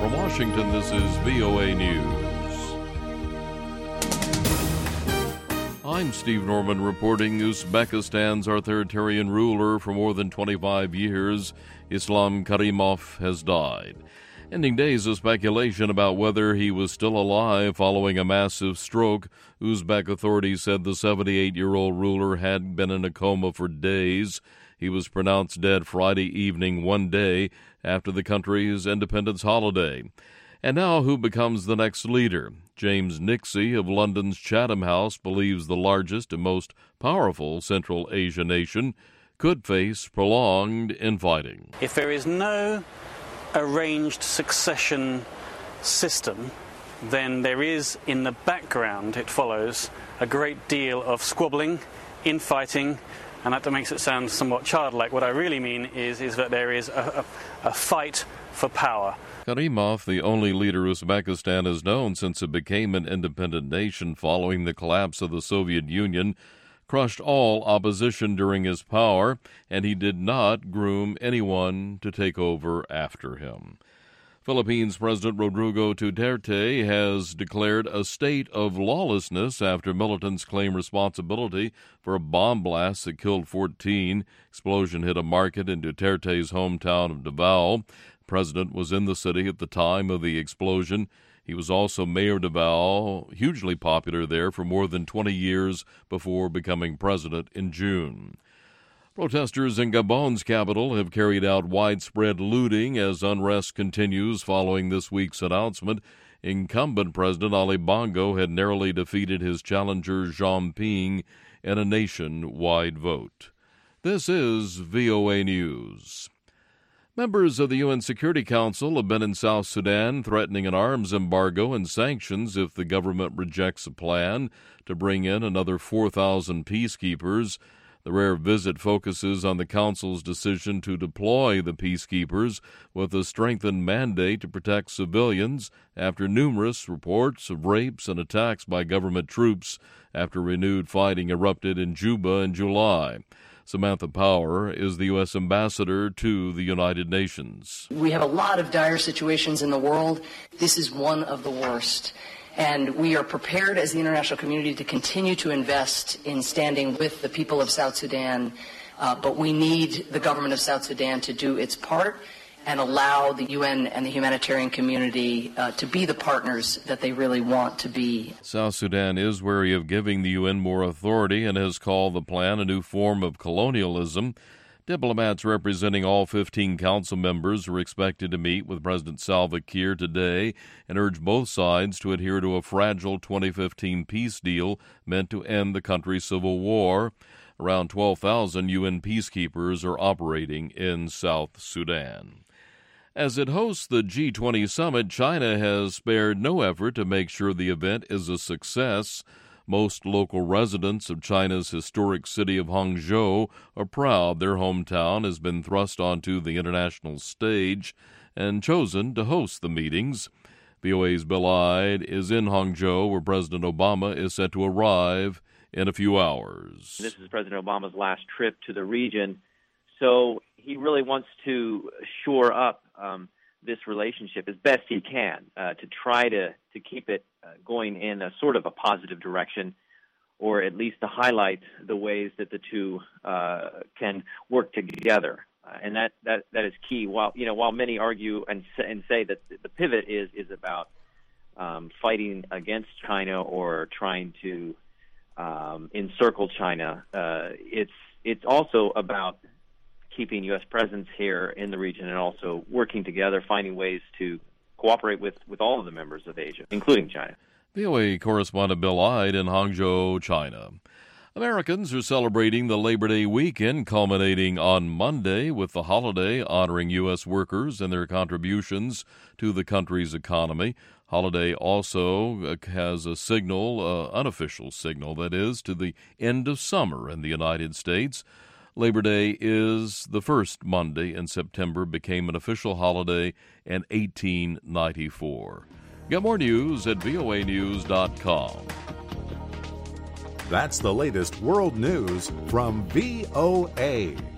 From Washington, this is VOA News. I'm Steve Norman reporting Uzbekistan's authoritarian ruler for more than 25 years, Islam Karimov, has died, ending days of speculation about whether he was still alive following a massive stroke. Uzbek authorities said the 78-year-old ruler had been in a coma for days. He was pronounced dead Friday evening, one day after the country's independence holiday. And now, who becomes the next leader? James Nixey of London's Chatham House believes the largest and most powerful Central Asia nation could face prolonged infighting. If there is no arranged succession system, then there is, in the background, it follows, a great deal of squabbling, infighting, and that makes it sound somewhat childlike. What I really mean is that there is a fight for power. Karimov, the only leader Uzbekistan has known since it became an independent nation following the collapse of the Soviet Union, crushed all opposition during his power, and he did not groom anyone to take over after him. Philippines President Rodrigo Duterte has declared a state of lawlessness after militants claim responsibility for a bomb blast that killed 14. Explosion hit a market in Duterte's hometown of Davao. The president was in the city at the time of the explosion. He was also mayor of Davao, hugely popular there for more than 20 years before becoming president in June. Protesters in Gabon's capital have carried out widespread looting as unrest continues following this week's announcement. Incumbent President Ali Bongo had narrowly defeated his challenger Jean Ping in a nationwide vote. This is VOA News. Members of the UN Security Council have been in South Sudan threatening an arms embargo and sanctions if the government rejects a plan to bring in another 4,000 peacekeepers. The rare visit focuses on the Council's decision to deploy the peacekeepers with a strengthened mandate to protect civilians after numerous reports of rapes and attacks by government troops after renewed fighting erupted in Juba in July. Samantha Power is the U.S. ambassador to the United Nations. We have a lot of dire situations in the world. This is one of the worst. And we are prepared as the international community to continue to invest in standing with the people of South Sudan, but we need the government of South Sudan to do its part and allow the UN and the humanitarian community to be the partners that they really want to be. South Sudan is wary of giving the UN more authority and has called the plan a new form of colonialism. Diplomats representing all 15 council members are expected to meet with President Salva Kiir today and urge both sides to adhere to a fragile 2015 peace deal meant to end the country's civil war. Around 12,000 UN peacekeepers are operating in South Sudan. As it hosts the G20 summit, China has spared no effort to make sure the event is a success. Most local residents of China's historic city of Hangzhou are proud their hometown has been thrust onto the international stage and chosen to host the meetings. VOA's Bill Ide is in Hangzhou, where President Obama is set to arrive in a few hours. This is President Obama's last trip to the region, so he really wants to shore up this relationship as best he can to try to keep it going in a sort of a positive direction, or at least to highlight the ways that the two can work together. And that is key. While many argue and say that the pivot is about fighting against China or trying to encircle China, it's also about keeping U.S. presence here in the region and also working together, finding ways to cooperate with all of the members of Asia, including China. VOA correspondent Bill Ide in Hangzhou, China. Americans are celebrating the Labor Day weekend, culminating on Monday with the holiday honoring U.S. workers and their contributions to the country's economy. Holiday also has a signal, unofficial signal, that is, to the end of summer in the United States. Labor Day is the first Monday in September, became an official holiday in 1894. Get more news at voanews.com. That's the latest world news from VOA.